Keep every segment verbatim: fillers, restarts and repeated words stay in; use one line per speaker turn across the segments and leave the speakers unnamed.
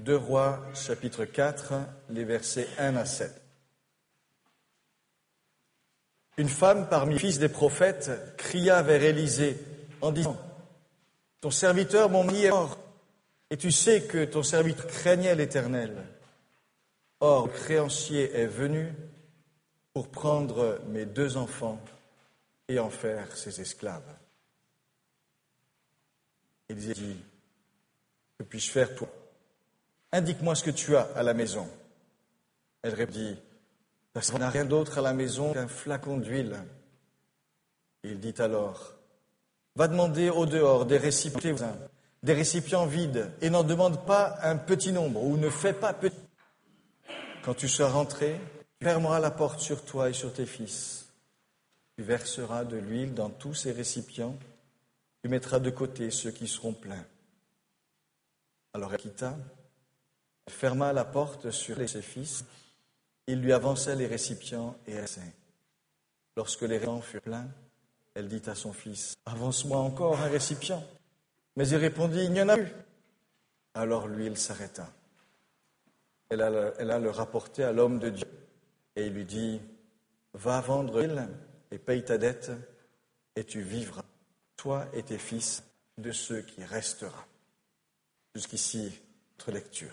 deux Rois, chapitre quatre, les versets un à sept. Une femme parmi les fils des prophètes cria vers Élisée en disant « Ton serviteur, mon mari, est mort, et tu sais que ton serviteur craignait l'Éternel. Or, le créancier est venu pour prendre mes deux enfants et en faire ses esclaves. » Élisée dit « Que puis-je faire, toi ? Indique-moi ce que tu as à la maison. » Elle répondit « Ta servante n'a rien d'autre à la maison qu'un flacon d'huile. » Il dit alors « Va demander au dehors des récipients, des récipients vides, et n'en demande pas un petit nombre, ou ne fais pas petit. Quand tu seras rentré, tu fermeras la porte sur toi et sur tes fils. Tu verseras de l'huile dans tous ces récipients. Tu mettras de côté ceux qui seront pleins. » Alors elle quitta, elle ferma la porte sur ses fils. Il lui avança les récipients et elle vint. Lorsque les récipients furent pleins, elle dit à son fils, « Avance-moi encore un récipient. » Mais il répondit, « Il n'y en a plus. » Alors l'huile s'arrêta. Elle alla le rapporter à l'homme de Dieu et il lui dit, « Va vendre l'huile et paye ta dette et tu vivras, toi et tes fils, de ce qui restera. » Jusqu'ici, notre lecture.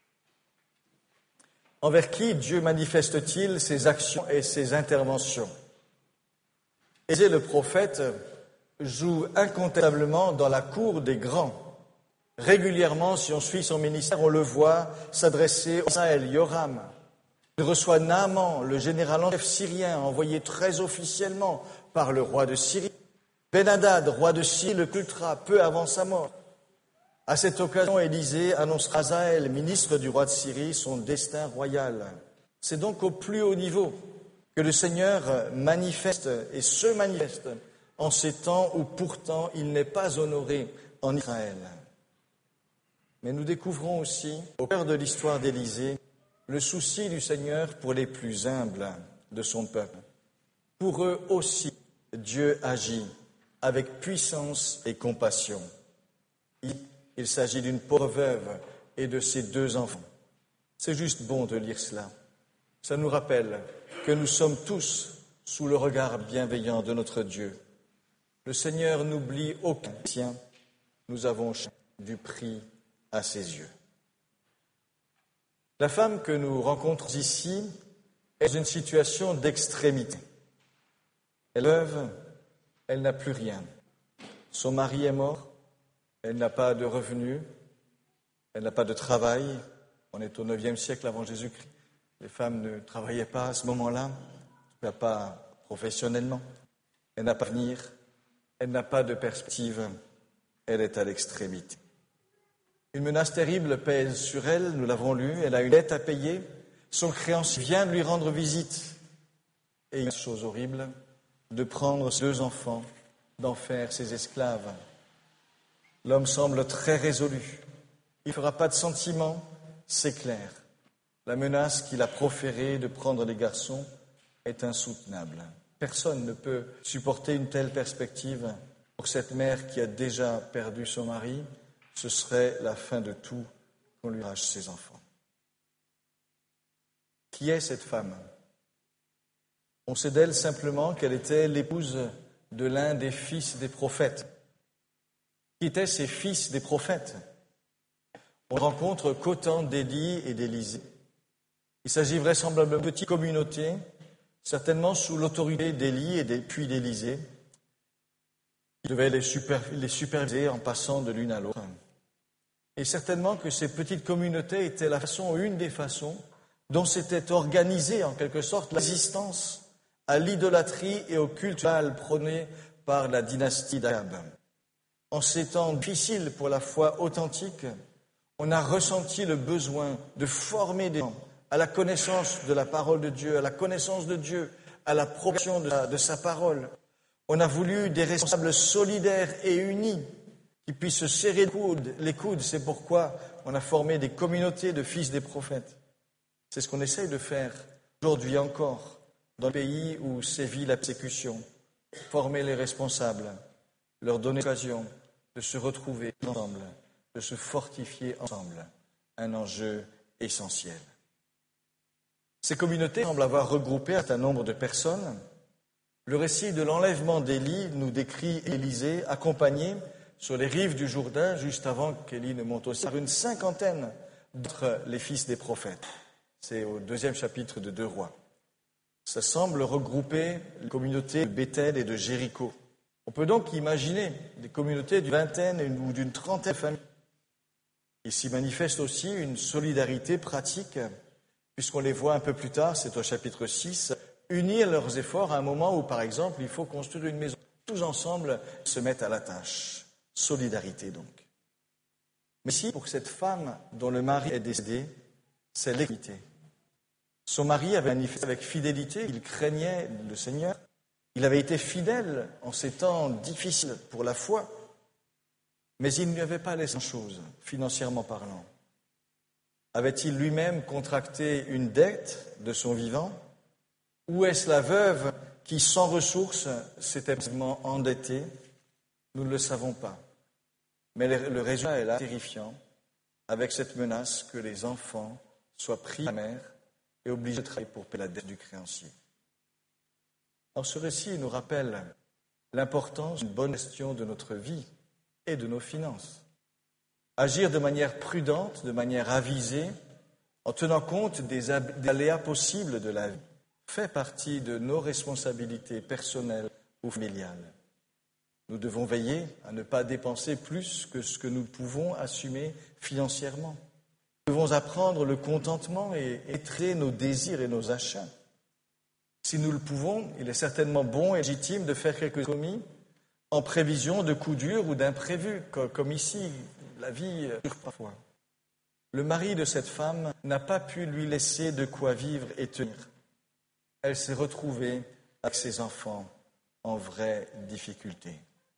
Envers qui Dieu manifeste-t-il ses actions et ses interventions ? Élisée le prophète joue incontestablement dans la cour des grands. Régulièrement, si on suit son ministère, on le voit s'adresser à Hazaël, Yoram. Il reçoit Naaman, le général en chef syrien, envoyé très officiellement par le roi de Syrie. Ben-Hadad, roi de Syrie, le cultera peu avant sa mort. À cette occasion, Élisée annoncera à Hazaël, ministre du roi de Syrie, son destin royal. C'est donc au plus haut niveau que le Seigneur manifeste et se manifeste en ces temps où pourtant il n'est pas honoré en Israël. Mais nous découvrons aussi, au cœur de l'histoire d'Élisée, le souci du Seigneur pour les plus humbles de son peuple. Pour eux aussi, Dieu agit avec puissance et compassion. Il s'agit d'une pauvre veuve et de ses deux enfants. C'est juste bon de lire cela. Ça nous rappelle que nous sommes tous sous le regard bienveillant de notre Dieu. Le Seigneur n'oublie aucun sien. Nous avons du prix à ses yeux. La femme que nous rencontrons ici est dans une situation d'extrémité. Elle est veuve, elle n'a plus rien. Son mari est mort, elle n'a pas de revenus, elle n'a pas de travail. On est au neuvième siècle avant Jésus-Christ. Les femmes ne travaillaient pas à ce moment-là, en tout cas pas professionnellement. Elle n'a pas d'avenir, elle n'a pas de perspective, elle est à l'extrémité. Une menace terrible pèse sur elle, nous l'avons lu, elle a une dette à payer, son créancier vient de lui rendre visite. Et une chose horrible, de prendre ses deux enfants, d'en faire ses esclaves. L'homme semble très résolu. Il ne fera pas de sentiment, c'est clair. La menace qu'il a proférée de prendre les garçons est insoutenable. Personne ne peut supporter une telle perspective. Pour cette mère qui a déjà perdu son mari, ce serait la fin de tout qu'on lui arrache ses enfants. Qui est cette femme ? On sait d'elle simplement qu'elle était l'épouse de l'un des fils des prophètes. Qui étaient ces fils des prophètes ? On rencontre qu'autant d'Élie et d'Élisée. Il s'agit vraisemblablement de petites communautés, certainement sous l'autorité d'Élie et puis d'Élisée, qui devaient les, super, les superviser en passant de l'une à l'autre. Et certainement que ces petites communautés étaient la façon, une des façons, dont s'était organisée en quelque sorte la résistance à l'idolâtrie et au culte Baal prôné par la dynastie d'Achab. En ces temps difficiles pour la foi authentique, on a ressenti le besoin de former des gens à la connaissance de la parole de Dieu, à la connaissance de Dieu, à la propagation de sa, de sa parole. On a voulu des responsables solidaires et unis qui puissent se serrer les coudes. Les coudes, c'est pourquoi on a formé des communautés de fils des prophètes. C'est ce qu'on essaye de faire aujourd'hui encore dans le pays où sévit la persécution. Former les responsables, leur donner l'occasion de se retrouver ensemble, de se fortifier ensemble, un enjeu essentiel. Ces communautés semblent avoir regroupé un certain nombre de personnes. Le récit de l'enlèvement d'Élie nous décrit Élisée accompagné sur les rives du Jourdain, juste avant qu'Élie ne monte aussi, par une cinquantaine d'entre les fils des prophètes. C'est au deuxième chapitre de Deux Rois. Ça semble regrouper les communautés de Béthel et de Jéricho. On peut donc imaginer des communautés d'une vingtaine ou d'une trentaine de familles. Il s'y manifeste aussi une solidarité pratique, puisqu'on les voit un peu plus tard, c'est au chapitre six, unir leurs efforts à un moment où, par exemple, il faut construire une maison. Tous ensemble se mettent à la tâche. Solidarité, donc. Mais si, pour cette femme dont le mari est décédé, c'est l'équité. Son mari avait manifesté avec fidélité, il craignait le Seigneur. Il avait été fidèle en ces temps difficiles pour la foi, mais il ne lui avait pas laissé grand-chose, financièrement parlant. Avait-il lui-même contracté une dette de son vivant? Ou est-ce la veuve qui, sans ressources, s'était vraiment endettée? Nous ne le savons pas. Mais le résultat est là, terrifiant, avec cette menace que les enfants soient pris à la mer et obligés de travailler pour payer la dette du créancier. Alors ce récit nous rappelle l'importance d'une bonne gestion de notre vie et de nos finances. Agir de manière prudente, de manière avisée, en tenant compte des aléas possibles de la vie, fait partie de nos responsabilités personnelles ou familiales. Nous devons veiller à ne pas dépenser plus que ce que nous pouvons assumer financièrement. Nous devons apprendre le contentement et étrer nos désirs et nos achats. Si nous le pouvons, il est certainement bon et légitime de faire quelques économies en prévision de coups durs ou d'imprévus, comme ici, la vie dure parfois. Le mari de cette femme n'a pas pu lui laisser de quoi vivre et tenir. Elle s'est retrouvée avec ses enfants en vraie difficulté.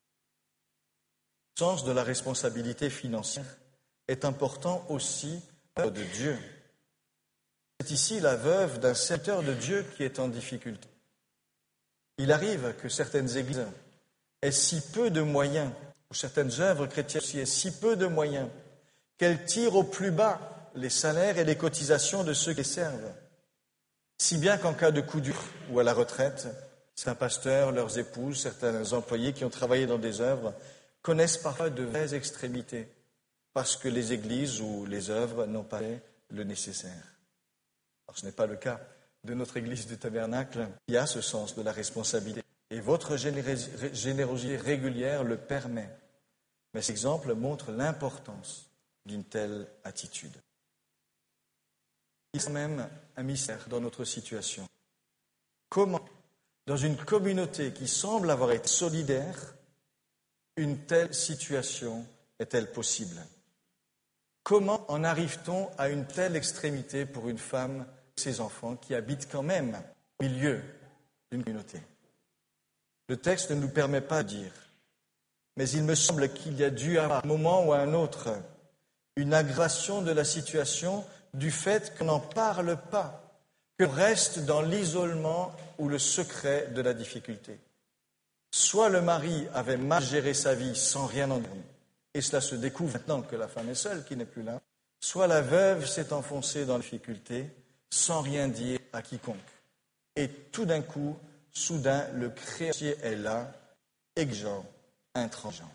Le sens de la responsabilité financière est important aussi de Dieu. C'est ici la veuve d'un serviteur de Dieu qui est en difficulté. Il arrive que certaines églises aient si peu de moyens, ou certaines œuvres chrétiennes aussi aient si peu de moyens, qu'elles tirent au plus bas les salaires et les cotisations de ceux qui les servent. Si bien qu'en cas de coup dur ou à la retraite, certains pasteurs, leurs épouses, certains employés qui ont travaillé dans des œuvres connaissent parfois de vraies extrémités parce que les églises ou les œuvres n'ont pas fait le nécessaire. Alors, ce n'est pas le cas de notre église du Tabernacle. Il y a ce sens de la responsabilité. Et votre générosité régulière le permet. Mais cet exemple montre l'importance d'une telle attitude. Il y a même un mystère dans notre situation. Comment, dans une communauté qui semble avoir été solidaire, une telle situation est-elle possible? Comment en arrive-t-on à une telle extrémité pour une femme et ses enfants qui habitent quand même au milieu d'une communauté? Le texte ne nous permet pas de dire, mais il me semble qu'il y a dû avoir un moment ou à un autre une aggravation de la situation du fait qu'on n'en parle pas, qu'on reste dans l'isolement ou le secret de la difficulté. Soit le mari avait mal géré sa vie sans rien en dire, et cela se découvre maintenant que la femme est seule, qui n'est plus là, soit la veuve s'est enfoncée dans la difficulté sans rien dire à quiconque. Et tout d'un coup, soudain, le créancier est là, exigeant, intransigeant.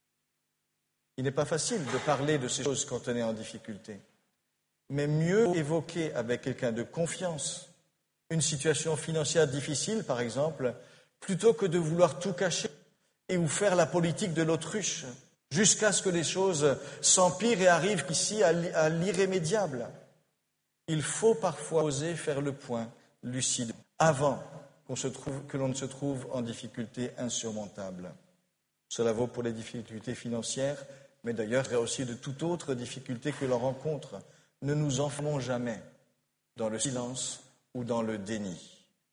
Il n'est pas facile de parler de ces choses quand on est en difficulté, mais mieux évoquer avec quelqu'un de confiance une situation financière difficile, par exemple, plutôt que de vouloir tout cacher et ou faire la politique de l'autruche, jusqu'à ce que les choses s'empirent et arrivent ici à l'irrémédiable. Il faut parfois oser faire le point lucide avant qu'on se trouve, que l'on ne se trouve en difficulté insurmontable. Cela vaut pour les difficultés financières, mais d'ailleurs il y a aussi de toute autre difficulté que l'on rencontre. Ne nous enfermons jamais dans le silence ou dans le déni.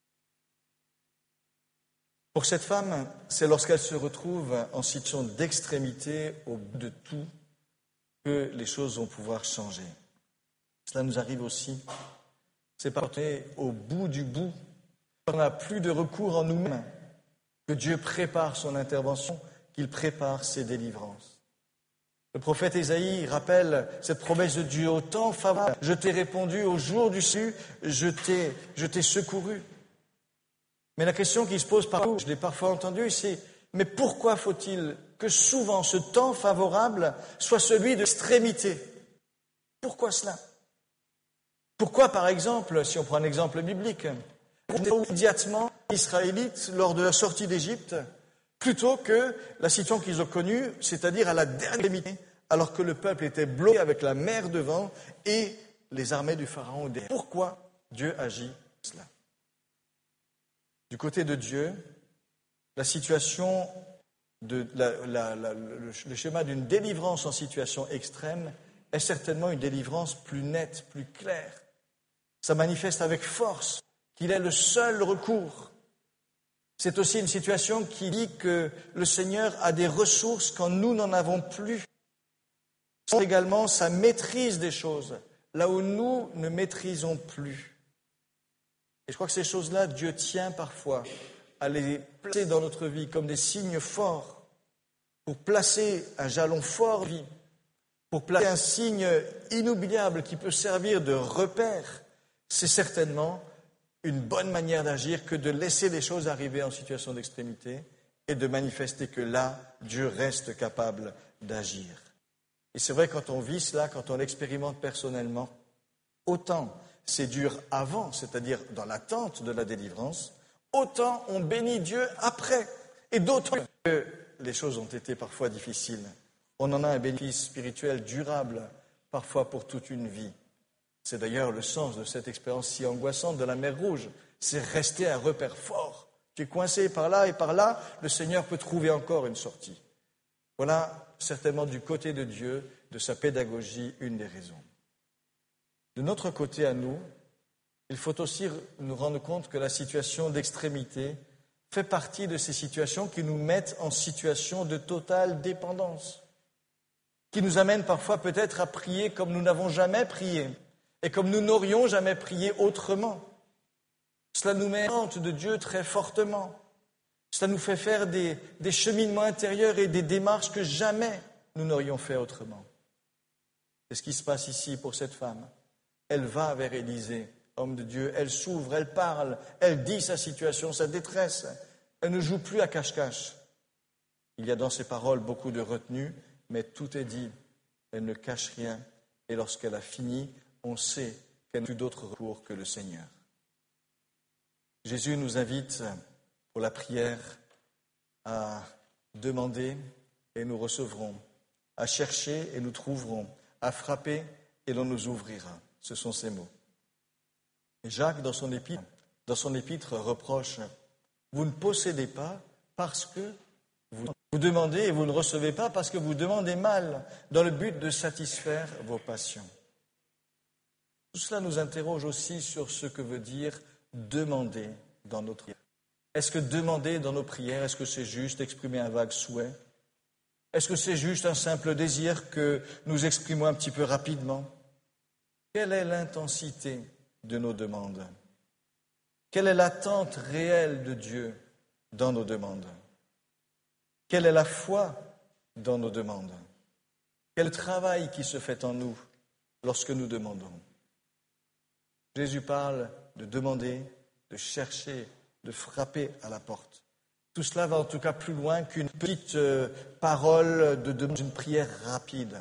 Pour cette femme, c'est lorsqu'elle se retrouve en situation d'extrémité au bout de tout que les choses vont pouvoir changer. Cela nous arrive aussi. C'est parce qu'on est au bout du bout, on n'a plus de recours en nous-mêmes, que Dieu prépare son intervention, qu'il prépare ses délivrances. Le prophète Ésaïe rappelle cette promesse de Dieu au temps favorable. Je t'ai répondu au jour du salut, je t'ai, je t'ai secouru. Mais la question qui se pose parfois, je l'ai parfois entendu, c'est mais pourquoi faut-il que souvent ce temps favorable soit celui de l'extrémité? Pourquoi cela? Pourquoi, par exemple, si on prend un exemple biblique, immédiatement les Israélites lors de la sortie d'Égypte, plutôt que la situation qu'ils ont connue, c'est-à-dire à la dernière limite, alors que le peuple était bloqué avec la mer devant et les armées du Pharaon derrière. Pourquoi Dieu agit cela? Du côté de Dieu, la situation, de, la, la, la, le, le schéma d'une délivrance en situation extrême est certainement une délivrance plus nette, plus claire. Ça manifeste avec force qu'il est le seul recours. C'est aussi une situation qui dit que le Seigneur a des ressources quand nous n'en avons plus. C'est également sa maîtrise des choses, là où nous ne maîtrisons plus. Et je crois que ces choses-là, Dieu tient parfois à les placer dans notre vie comme des signes forts, pour placer un jalon fort de vie, pour placer un signe inoubliable qui peut servir de repère. C'est certainement une bonne manière d'agir que de laisser les choses arriver en situation d'extrémité et de manifester que là, Dieu reste capable d'agir. Et c'est vrai, quand on vit cela, quand on l'expérimente personnellement, autant c'est dur avant, c'est-à-dire dans l'attente de la délivrance, autant on bénit Dieu après. Et d'autant que les choses ont été parfois difficiles. On en a un bénéfice spirituel durable, parfois pour toute une vie. C'est d'ailleurs le sens de cette expérience si angoissante de la mer Rouge. C'est rester un repère fort. Tu es coincé par là et par là, le Seigneur peut trouver encore une sortie. Voilà certainement du côté de Dieu, de sa pédagogie, une des raisons. De notre côté à nous, il faut aussi nous rendre compte que la situation d'extrémité fait partie de ces situations qui nous mettent en situation de totale dépendance, qui nous amènent parfois peut-être à prier comme nous n'avons jamais prié et comme nous n'aurions jamais prié autrement. Cela nous met en honte de Dieu très fortement. Cela nous fait faire des, des cheminements intérieurs et des démarches que jamais nous n'aurions fait autrement. C'est ce qui se passe ici pour cette femme. Elle va vers Élisée, homme de Dieu, elle s'ouvre, elle parle, elle dit sa situation, sa détresse. Elle ne joue plus à cache-cache. Il y a dans ses paroles beaucoup de retenue, mais tout est dit. Elle ne cache rien. Et lorsqu'elle a fini, on sait qu'elle n'a plus d'autre recours que le Seigneur. Jésus nous invite pour la prière à demander et nous recevrons, à chercher et nous trouverons, à frapper et l'on nous ouvrira. Ce sont ces mots. Et Jacques, dans son épître, dans son épître, reproche « Vous ne possédez pas parce que vous, vous demandez et vous ne recevez pas parce que vous demandez mal, dans le but de satisfaire vos passions. » Tout cela nous interroge aussi sur ce que veut dire demander dans notre prière. Est-ce que demander dans nos prières, est-ce que c'est juste exprimer un vague souhait? Est-ce que c'est juste un simple désir que nous exprimons un petit peu rapidement? Quelle est l'intensité de nos demandes? Quelle est l'attente réelle de Dieu dans nos demandes? Quelle est la foi dans nos demandes? Quel travail qui se fait en nous lorsque nous demandons? Jésus parle de demander, de chercher, de frapper à la porte. Tout cela va en tout cas plus loin qu'une petite euh, parole de demande, une prière rapide.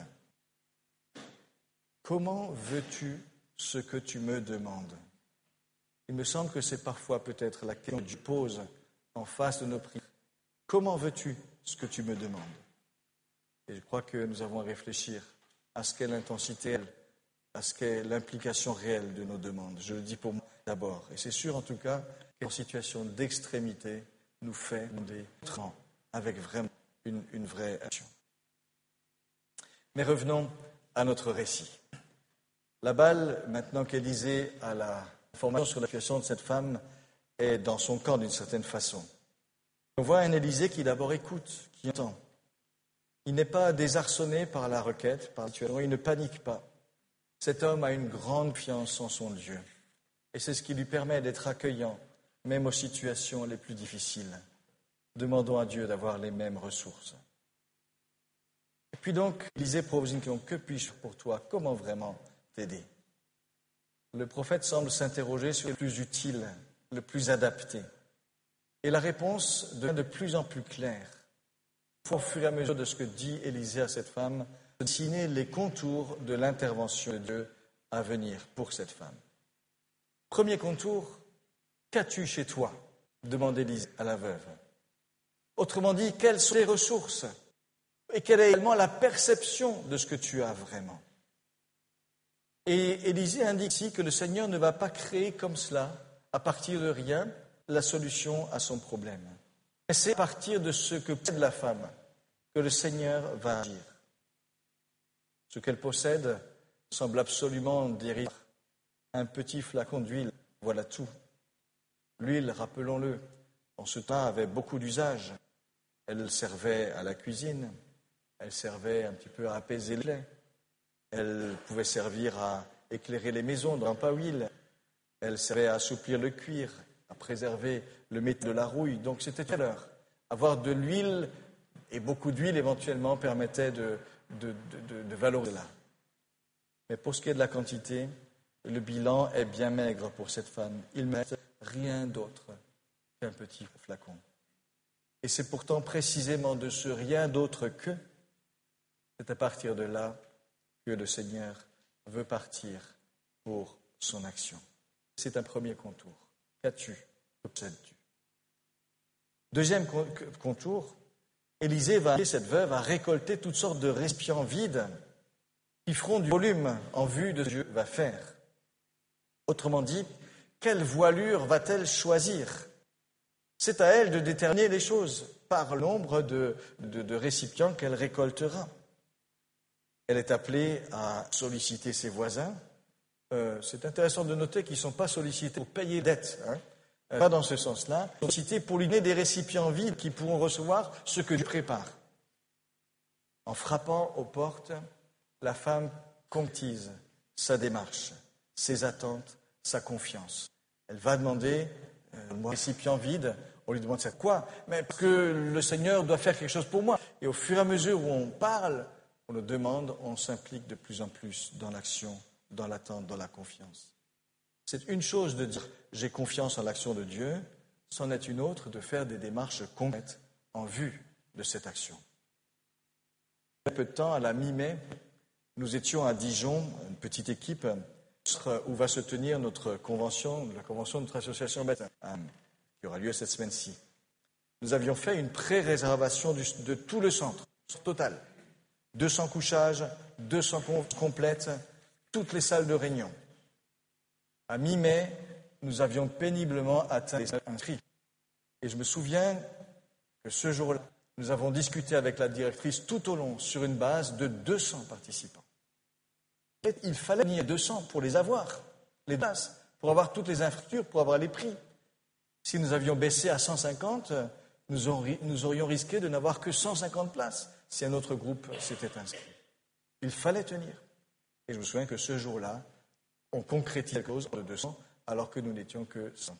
Comment veux-tu ce que tu me demandes? Il me semble que c'est parfois peut-être la question que Dieu pose en face de nos prières. Comment veux-tu ce que tu me demandes? Et je crois que nous avons à réfléchir à ce qu'est l'intensité, à ce qu'est l'implication réelle de nos demandes. Je le dis pour moi d'abord. Et c'est sûr en tout cas qu'en situation d'extrémité, nous fait des trans avec vraiment une, une vraie action. Mais revenons à notre récit. La balle, maintenant qu'Élisée a la information sur la situation de cette femme, est dans son camp d'une certaine façon. On voit un Élisée qui d'abord écoute, qui entend. Il n'est pas désarçonné par la requête, par la situation, il ne panique pas. Cet homme a une grande confiance en son Dieu. Et c'est ce qui lui permet d'être accueillant, même aux situations les plus difficiles. Demandons à Dieu d'avoir les mêmes ressources. Et puis donc, Élisée propose une question, que puis-je faire pour toi? Comment vraiment t'aider? Le prophète semble s'interroger sur le plus utile, le plus adapté. Et la réponse devient de plus en plus claire. Au fur et à mesure de ce que dit Élisée à cette femme, dessiner les contours de l'intervention de Dieu à venir pour cette femme. Premier contour, qu'as-tu chez toi? Demande Élisée à la veuve. Autrement dit, quelles sont tes ressources? Et quelle est également la perception de ce que tu as vraiment? Et Élisée indique ici que le Seigneur ne va pas créer comme cela, à partir de rien, la solution à son problème. Mais c'est à partir de ce que possède la femme que le Seigneur va agir. Ce qu'elle possède semble absolument dérisoire. Un petit flacon d'huile, voilà tout. L'huile, rappelons-le, en ce temps avait beaucoup d'usages. Elle servait à la cuisine, elle servait un petit peu à apaiser les plaies, elle pouvait servir à éclairer les maisons dans lampe à huile, elle servait à assouplir le cuir, à préserver le métal de la rouille. Donc c'était tout à l'heure. Avoir de l'huile et beaucoup d'huile éventuellement permettait de, de, de, de, de valoriser cela. Mais pour ce qui est de la quantité, le bilan est bien maigre pour cette femme. Il ne reste rien d'autre qu'un petit flacon. Et c'est pourtant précisément de ce rien d'autre que, c'est à partir de là que le Seigneur veut partir pour son action. C'est un premier contour. Qu'as-tu? Que possèdes-tu? Deuxième contour, Élisée va aider cette veuve à récolter toutes sortes de récipients vides qui feront du volume en vue de ce que Dieu va faire. Autrement dit, quelle voilure va-t-elle choisir? C'est à elle de déterminer les choses par le nombre de, de, de récipients qu'elle récoltera. Elle est appelée à solliciter ses voisins. Euh, c'est intéressant de noter qu'ils ne sont pas sollicités pour payer dette, hein. euh, pas dans ce sens-là. Ils sont sollicités pour lui donner des récipients vides qui pourront recevoir ce que Dieu prépare. En frappant aux portes, la femme concrétise sa démarche, ses attentes, sa confiance. Elle va demander un récipient vide. On lui demande c'est quoi? Mais parce que le Seigneur doit faire quelque chose pour moi. Et au fur et à mesure où on parle, on le demande, on s'implique de plus en plus dans l'action, dans l'attente, dans la confiance. C'est une chose de dire j'ai confiance en l'action de Dieu, c'en est une autre de faire des démarches concrètes en vue de cette action. Il y a peu de temps, à la mi-mai, nous étions à Dijon, une petite équipe, où va se tenir notre convention, la convention de notre association Bethel, qui aura lieu cette semaine-ci. Nous avions fait une pré-réservation du, de tout le centre, total. deux cents couchages, deux cents complètes, toutes les salles de réunion. À mi-mai, nous avions péniblement atteint les inscrits. Et je me souviens que ce jour-là, nous avons discuté avec la directrice tout au long sur une base de deux cents participants. Il fallait venir deux cents pour les avoir, les places, pour avoir toutes les infrastructures, pour avoir les prix. Si nous avions baissé à cent cinquante, nous, auri- nous aurions risqué de n'avoir que cent cinquante places si un autre groupe s'était inscrit. Il fallait tenir. Et je me souviens que ce jour-là, on concrétisait la cause de deux cents, alors que nous n'étions que cent.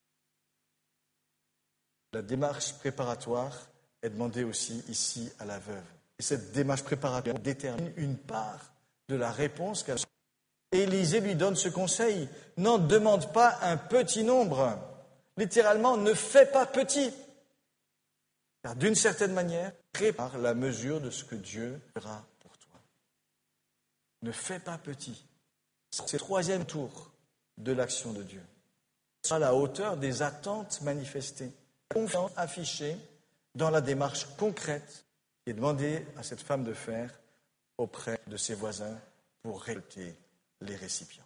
La démarche préparatoire est demandée aussi ici à la veuve. Et cette démarche préparatoire détermine une part de la réponse qu'elle reçoit. Et Élisée lui donne ce conseil. N'en demande pas un petit nombre. Littéralement, ne fais pas petit. Car d'une certaine manière, prépare la mesure de ce que Dieu fera pour toi. Ne fais pas petit. C'est le troisième tour de l'action de Dieu. C'est à la hauteur des attentes manifestées, confiance affichée dans la démarche concrète qui est demandée à cette femme de faire auprès de ses voisins pour récolter les récipients.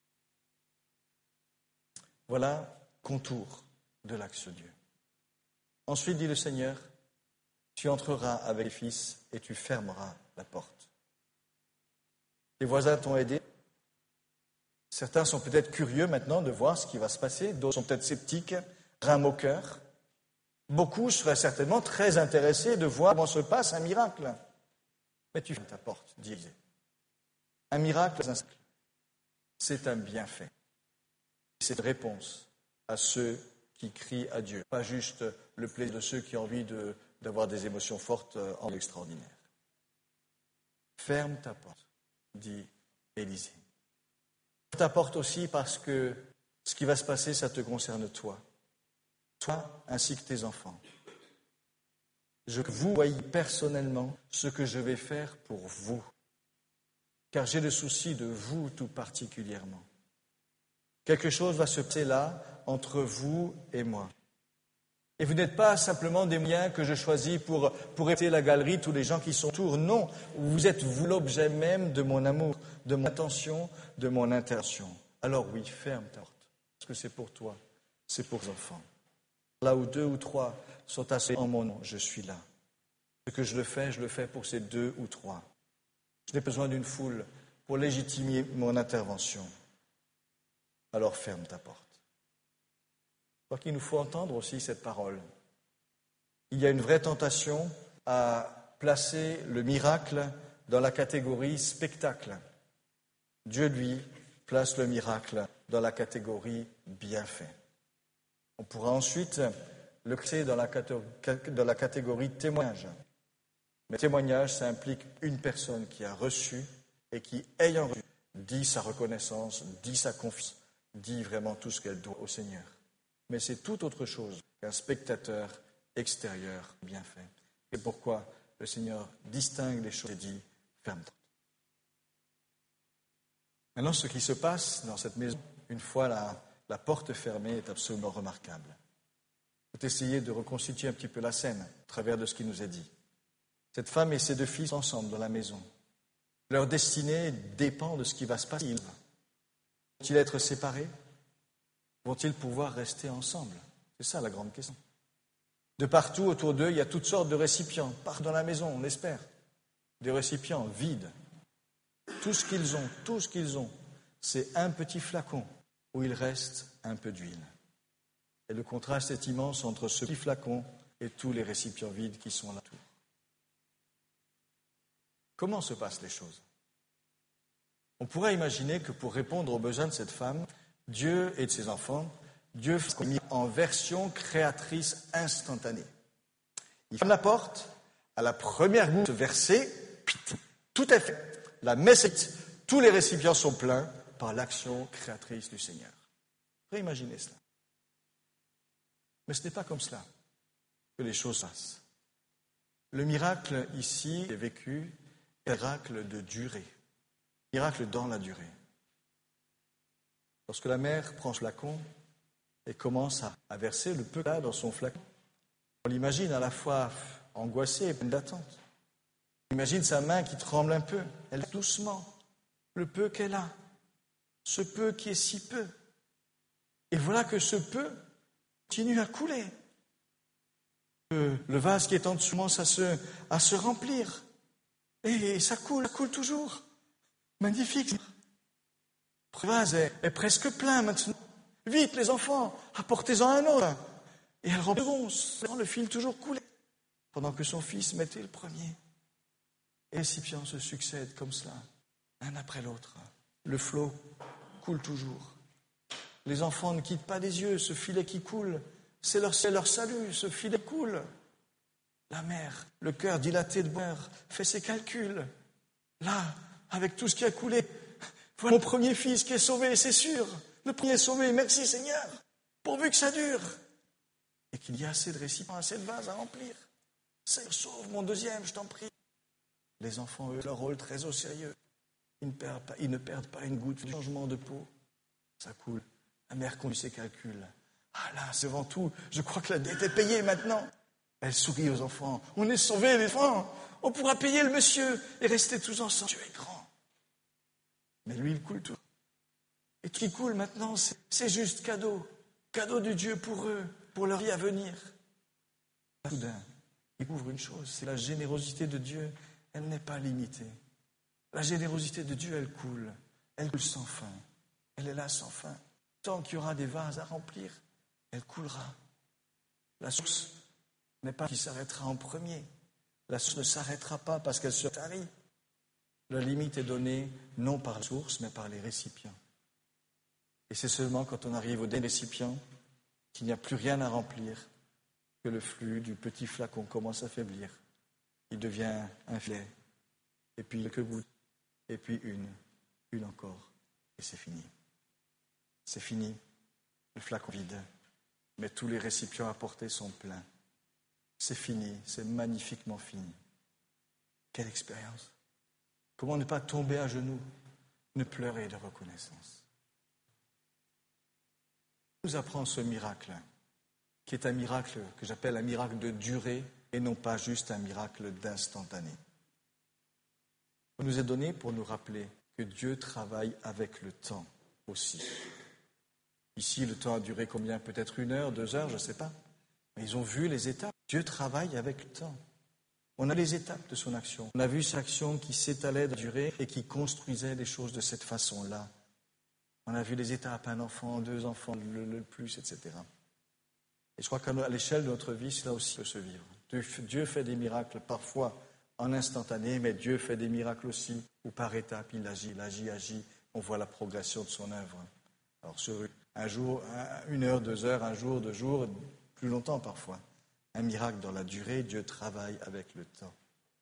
Voilà contour de l'action de Dieu. Ensuite, dit le Seigneur, tu entreras avec les fils et tu fermeras la porte. Tes voisins t'ont aidé. Certains sont peut-être curieux maintenant de voir ce qui va se passer, d'autres sont peut-être sceptiques, rame au cœur. Beaucoup seraient certainement très intéressés de voir comment se passe un miracle. Mais tu fermes ta porte, dit Élisée. Un miracle, c'est un bienfait. C'est une réponse à ceux qui crient à Dieu, pas juste le plaisir de ceux qui ont envie de, d'avoir des émotions fortes en extraordinaire. ferme ta porte, dit Élisée. Ferme ta porte aussi parce que ce qui va se passer, ça te concerne toi. Toi ainsi que tes enfants. Je veux que vous voyez personnellement ce que je vais faire pour vous. Car j'ai le souci de vous tout particulièrement. Quelque chose va se passer là, entre vous et moi. Et vous n'êtes pas simplement des moyens que je choisis pour, pour éviter la galerie, tous les gens qui sont autour. Non, vous êtes vous l'objet même de mon amour, de mon attention, de mon intention. Alors oui, ferme ta porte, parce que c'est pour toi, c'est pour les enfants. Là où deux ou trois sont assis en mon nom, je suis là. Ce que je le fais, je le fais pour ces deux ou trois. Je n'ai besoin d'une foule pour légitimer mon intervention. Alors ferme ta porte. Je crois qu'il nous faut entendre aussi cette parole. Il y a une vraie tentation à placer le miracle dans la catégorie spectacle. Dieu, lui, place le miracle dans la catégorie bienfait. On pourra ensuite le classer dans la dans la catégorie témoignage. Mais témoignage, ça implique une personne qui a reçu et qui, ayant reçu, dit sa reconnaissance, dit sa confiance, dit vraiment tout ce qu'elle doit au Seigneur. Mais c'est tout autre chose qu'un spectateur extérieur bien fait. C'est pourquoi le Seigneur distingue les choses et dit « ferme-toi ». Maintenant, ce qui se passe dans cette maison, une fois la, la porte fermée, est absolument remarquable. Il faut essayer de reconstituer un petit peu la scène à travers de ce qui nous est dit. Cette femme et ses deux fils sont ensemble dans la maison. Leur destinée dépend de ce qui va se passer. Vont-ils être séparés ? Vont-ils pouvoir rester ensemble ? C'est ça la grande question. De partout autour d'eux, il y a toutes sortes de récipients. Partout dans la maison, on l'espère. Des récipients vides. Tout ce qu'ils ont, tout ce qu'ils ont, c'est un petit flacon où il reste un peu d'huile. Et le contraste est immense entre ce petit flacon et tous les récipients vides qui sont là autour. Comment se passent les choses ? On pourrait imaginer que pour répondre aux besoins de cette femme, Dieu et de ses enfants, Dieu fait mis en version créatrice instantanée. Il ferme la porte, à la première goutte versée, tout est fait. La messe est, tous les récipients sont pleins par l'action créatrice du Seigneur. Vous pouvez imaginer cela. Mais ce n'est pas comme cela que les choses passent. Le miracle ici est vécu, est un miracle de durée, miracle dans la durée. Lorsque la mère prend ce flacon et commence à, à verser le peu là dans son flacon, on l'imagine à la fois angoissée et pleine d'attente. On imagine sa main qui tremble un peu, elle doucement, le peu qu'elle a, ce peu qui est si peu. Et voilà que ce peu continue à couler. Le, le vase qui est en dessous commence à se, à se remplir. Et ça coule, ça coule toujours. Magnifique. Le vase est, est presque plein maintenant. Vite, les enfants, apportez-en un autre. Et elle remplit le fil toujours coulait. Pendant que son fils mettait le premier. Et les récipients se succèdent comme cela, l'un après l'autre. Le flot coule toujours. Les enfants ne quittent pas des yeux ce filet qui coule. C'est leur, c'est leur salut, ce filet coule. La mère, le cœur dilaté de bonheur, fait ses calculs. Là, avec tout ce qui a coulé, voilà mon premier fils qui est sauvé, c'est sûr. Le premier est sauvé, merci Seigneur, pourvu que ça dure. Et qu'il y ait assez de récipients, assez de vases à remplir. Seigneur, sauve mon deuxième, je t'en prie. Les enfants, eux, leur rôle très au sérieux. Ils ne perdent pas, ils ne perdent pas une goutte de changement de peau. Ça coule. La mère conduit ses calculs. Ah là, c'est devant tout. Je crois que la dette est payée maintenant. Elle sourit aux enfants. On est sauvés, les enfants. On pourra payer le monsieur et rester tous ensemble. Dieu est grand. Mais lui, il coule tout. Et tout qui coule maintenant, c'est, c'est juste cadeau. Cadeau de Dieu pour eux, pour leur vie à venir. Soudain, il découvre une chose, c'est la générosité de Dieu. Elle n'est pas limitée. La générosité de Dieu, elle coule. Elle coule sans fin. Elle est là sans fin. Tant qu'il y aura des vases à remplir, elle coulera. La source n'est pas qui s'arrêtera en premier. La source ne s'arrêtera pas parce qu'elle se tarit. La limite est donnée non par la source, mais par les récipients. Et c'est seulement quand on arrive au dernier récipient qu'il n'y a plus rien à remplir que le flux du petit flacon commence à faiblir. Il devient un filet et puis quelques gouttes, et puis une, une encore, et c'est fini. C'est fini, le flacon vide, mais tous les récipients apportés sont pleins. C'est fini, c'est magnifiquement fini. Quelle expérience! Comment ne pas tomber à genoux, ne pleurer de reconnaissance? Nous apprend ce miracle, qui est un miracle que j'appelle un miracle de durée et non pas juste un miracle d'instantané. Il nous est donné pour nous rappeler que Dieu travaille avec le temps aussi. Ici, le temps a duré combien? Peut-être une heure, deux heures, je ne sais pas. Mais ils ont vu les étapes. Dieu travaille avec le temps. On a les étapes de son action. On a vu cette action qui s'étalait de durée et qui construisait les choses de cette façon-là. On a vu les étapes, un enfant, deux enfants, le, le plus, et cetera. Et je crois qu'à l'échelle de notre vie, cela aussi peut se vivre. Dieu fait des miracles parfois en instantané, mais Dieu fait des miracles aussi où par étapes il agit, il agit, agit. On voit la progression de son œuvre. Alors sur un jour, une heure, deux heures, un jour, deux jours, plus longtemps parfois. Un miracle dans la durée, Dieu travaille avec le temps.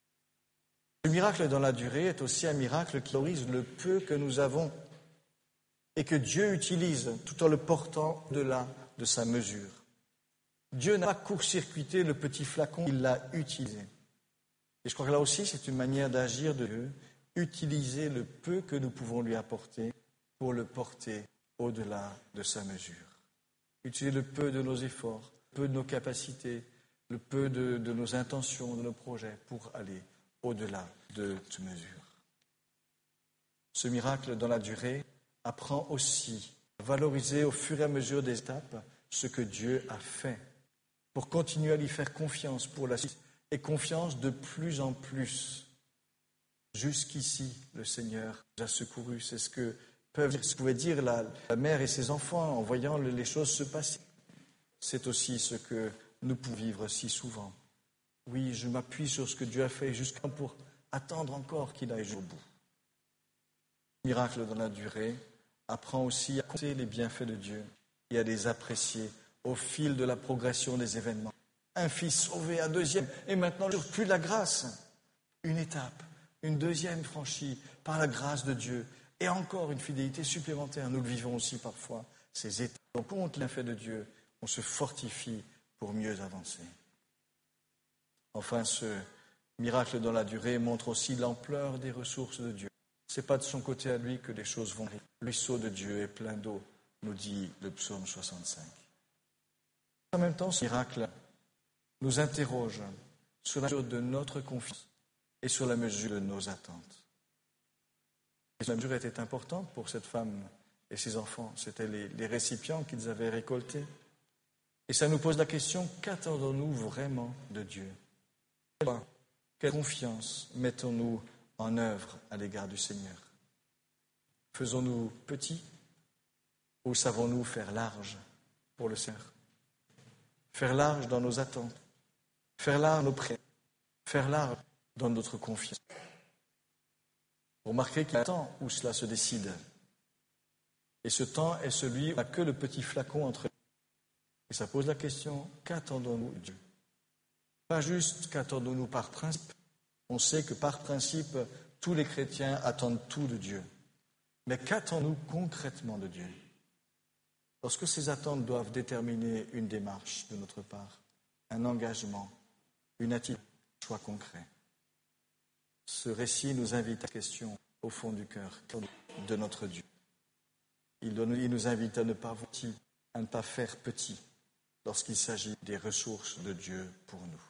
Le miracle dans la durée est aussi un miracle qui valorise le peu que nous avons et que Dieu utilise tout en le portant au-delà de sa mesure. Dieu n'a pas court-circuité le petit flacon, il l'a utilisé. Et je crois que là aussi, c'est une manière d'agir de Dieu, utiliser le peu que nous pouvons lui apporter pour le porter au-delà de sa mesure. Utiliser le peu de nos efforts, le peu de nos capacités, le peu de, de nos intentions, de nos projets pour aller au-delà de toute mesure. Ce miracle dans la durée apprend aussi à valoriser au fur et à mesure des étapes ce que Dieu a fait pour continuer à lui faire confiance pour la suite et confiance de plus en plus. Jusqu'ici, le Seigneur nous a secourus. C'est ce que peuvent, ce que pouvait dire la, la mère et ses enfants en voyant les choses se passer. C'est aussi ce que nous pouvons vivre si souvent. Oui, je m'appuie sur ce que Dieu a fait jusqu'à pour attendre encore qu'il aille jusqu'au bout. Le miracle dans la durée apprend aussi à compter les bienfaits de Dieu et à les apprécier au fil de la progression des événements. Un fils sauvé, un deuxième, et maintenant, plus de la grâce. Une étape, une deuxième franchie par la grâce de Dieu, et encore une fidélité supplémentaire. Nous le vivons aussi parfois, ces étapes. On compte les bienfaits de Dieu, on se fortifie pour mieux avancer. Enfin, ce miracle dans la durée montre aussi l'ampleur des ressources de Dieu. Ce n'est pas de son côté à lui que les choses vont arriver. Le ruisseau de Dieu est plein d'eau, nous dit le psaume soixante-cinq. En même temps, ce miracle nous interroge sur la mesure de notre confiance et sur la mesure de nos attentes. Et la mesure était importante pour cette femme et ses enfants. C'était les, les récipients qu'ils avaient récoltés. Et ça nous pose la question, qu'attendons-nous vraiment de Dieu? Quelle confiance mettons-nous en œuvre à l'égard du Seigneur? Faisons-nous petits ou savons-nous faire large pour le Seigneur? Faire large dans nos attentes, faire large dans nos prières, faire large dans notre confiance. Vous remarquez qu'il y a un temps où cela se décide. Et ce temps est celui où il n'y a que le petit flacon entre nous. Et ça pose la question, qu'attendons-nous de Dieu? Pas juste qu'attendons-nous par principe. On sait que par principe, tous les chrétiens attendent tout de Dieu. Mais qu'attendons-nous concrètement de Dieu? Lorsque ces attentes doivent déterminer une démarche de notre part, un engagement, une attitude, un choix concret. Ce récit nous invite à la question au fond du cœur de notre Dieu. Il nous invite à ne pas voir petit, à ne pas faire petit lorsqu'il s'agit des ressources de Dieu pour nous.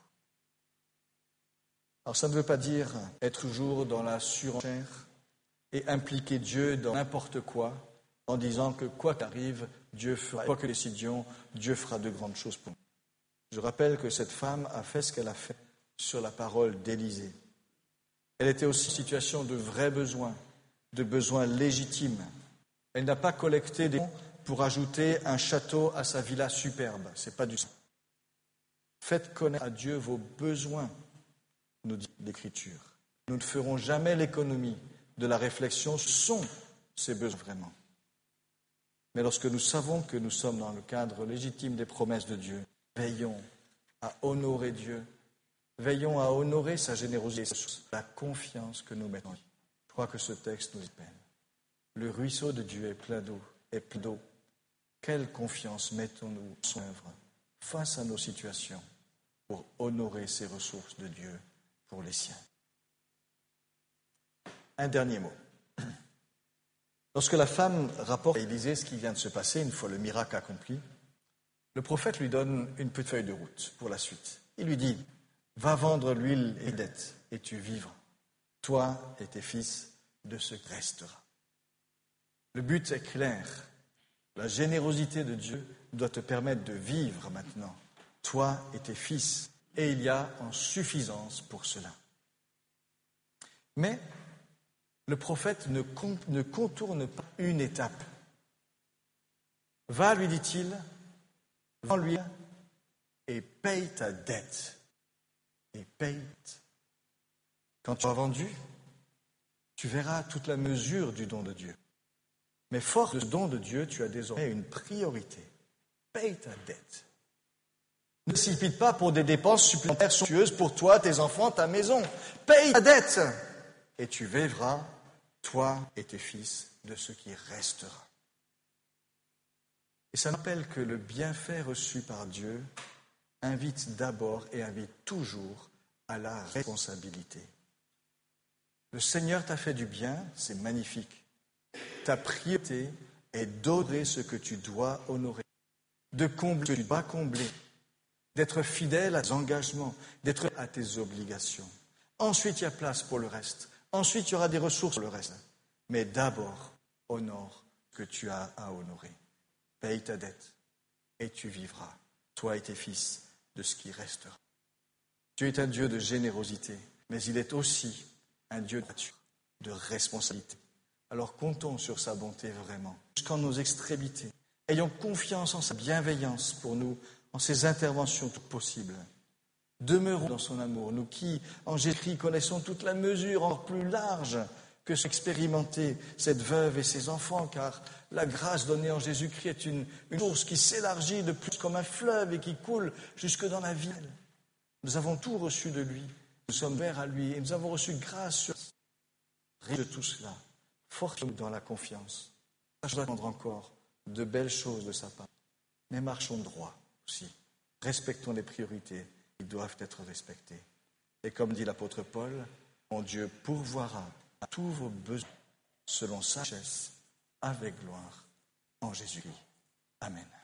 Alors ça ne veut pas dire être toujours dans la surenchère et impliquer Dieu dans n'importe quoi en disant que quoi qu'arrive, Dieu fera, quoi que nous décidions, Dieu fera de grandes choses pour nous. Je rappelle que cette femme a fait ce qu'elle a fait sur la parole d'Élisée. Elle était aussi en situation de vrais besoins, de besoins légitimes. Elle n'a pas collecté des fonds pour ajouter un château à sa villa superbe. C'est pas du tout. Faites connaître à Dieu vos besoins, nous dit l'Écriture. Nous ne ferons jamais l'économie de la réflexion, ce sont ces besoins vraiment. Mais lorsque nous savons que nous sommes dans le cadre légitime des promesses de Dieu, veillons à honorer Dieu, Veillons à honorer sa générosité, la confiance que nous mettons en lui. Je crois que ce texte nous appelle. Le ruisseau de Dieu est plein d'eau, est plein d'eau. Quelle confiance mettons-nous en son œuvre face à nos situations pour honorer ces ressources de Dieu pour les siens. Un dernier mot. Lorsque la femme rapporte à Élisée ce qui vient de se passer, une fois le miracle accompli, le prophète lui donne une petite feuille de route pour la suite. Il lui dit, va vendre l'huile et les dettes, et tu vivras, toi et tes fils, de ce qui restera. Le but est clair. La générosité de Dieu doit te permettre de vivre maintenant, toi et tes fils, et il y a en suffisance pour cela. Mais le prophète ne, con, ne contourne pas une étape. Va, lui dit-il, vends-lui et paye ta dette. Et paye. Quand tu auras vendu, tu verras toute la mesure du don de Dieu. Mais fort de ce don de Dieu, tu as désormais une priorité. Paye ta dette. Ne précipite pas pour des dépenses supplémentaires somptueuses pour toi, tes enfants, ta maison. Paye ta dette et tu vivras, toi et tes fils, de ce qui restera. Et ça rappelle que le bienfait reçu par Dieu invite d'abord et invite toujours à la responsabilité. Le Seigneur t'a fait du bien, c'est magnifique. Ta priorité est d'honorer ce que tu dois honorer, de combler ce que tu dois combler, d'être fidèle à tes engagements, d'être à tes obligations. Ensuite, il y a place pour le reste. Ensuite, il y aura des ressources pour le reste. Mais d'abord, honore ce que tu as à honorer. Paye ta dette et tu vivras, toi et tes fils, de ce qui restera. Dieu est un Dieu de générosité, mais il est aussi un Dieu de nature, de responsabilité. Alors comptons sur sa bonté vraiment, jusqu'en nos extrémités. Ayons confiance en sa bienveillance pour nous, en ses interventions toutes possibles. Demeurons dans son amour, nous qui, en Jésus-Christ, connaissons toute la mesure encore plus large que s'expérimenter cette veuve et ses enfants, car la grâce donnée en Jésus-Christ est une, une source qui s'élargit de plus comme un fleuve et qui coule jusque dans la vie. Nous avons tout reçu de lui, nous sommes vers à lui et nous avons reçu grâce sur rien de tout cela. Fortons dans la confiance. Je dois attendre encore de belles choses de sa part, mais marchons droit aussi. Respectons les priorités qui doivent être respectées. Et comme dit l'apôtre Paul, mon Dieu pourvoira à tous vos besoins selon sa richesse avec gloire en Jésus-Christ. Amen.